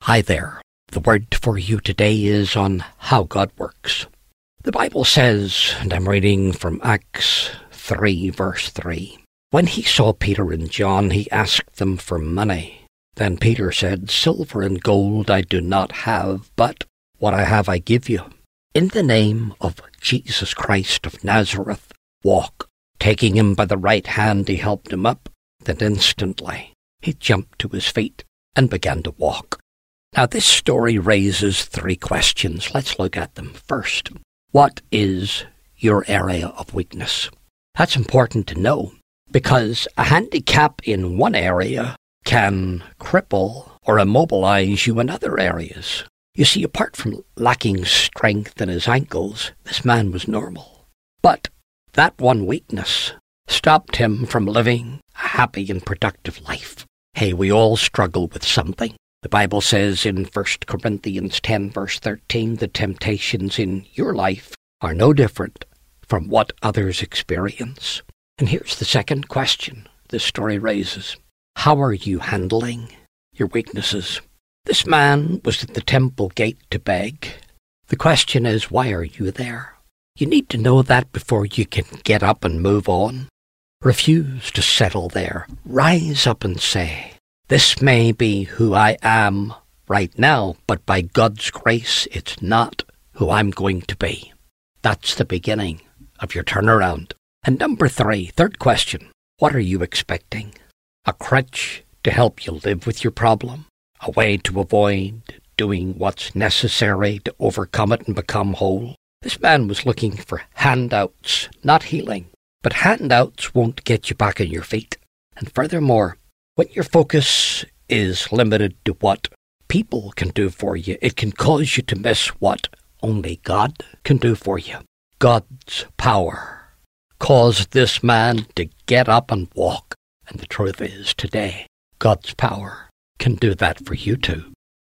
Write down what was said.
Hi there. The word for you today is on how God works. The Bible says, and I'm reading from Acts 3, verse 3, "When he saw Peter and John, he asked them for money. Then Peter said, 'Silver and gold I do not have, but what I have I give you. In the name of Jesus Christ of Nazareth, walk.' Taking him by the right hand, he helped him up. Then instantly he jumped to his feet and began to walk." Now this story raises three questions. Let's look at them. First, what is your area of weakness? That's important to know because a handicap in one area can cripple or immobilize you in other areas. You see, apart from lacking strength in his ankles, this man was normal. But that one weakness stopped him from living a happy and productive life. Hey, we all struggle with something. The Bible says in 1 Corinthians 10, verse 13, the temptations in your life are no different from what others experience. And here's the second question this story raises. How are you handling your weaknesses? This man was at the temple gate to beg. The question is, why are you there? You need to know that before you can get up and move on. Refuse to settle there. Rise up and say, "This may be who I am right now, but by God's grace, it's not who I'm going to be." That's the beginning of your turnaround. And number three, third question, what are you expecting? A crutch to help you live with your problem? A way to avoid doing what's necessary to overcome it and become whole? This man was looking for handouts, not healing. But handouts won't get you back on your feet. And furthermore, when your focus is limited to what people can do for you, it can cause you to miss what only God can do for you. God's power caused this man to get up and walk. And the truth is, today, God's power can do that for you too.